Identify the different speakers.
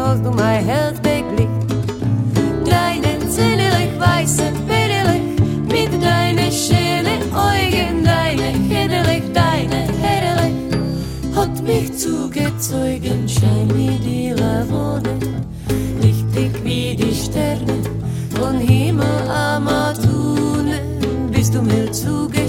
Speaker 1: als du mein Herz beglückt. Deine zinnerlich weiße Bilderlich, mit deinen schönen Augen, deine Hederlich, hat mich zugezogen, schein wie die Lavone, lichtig wie die Sterne, von Himmel am Atune, bist du mir zugezogen.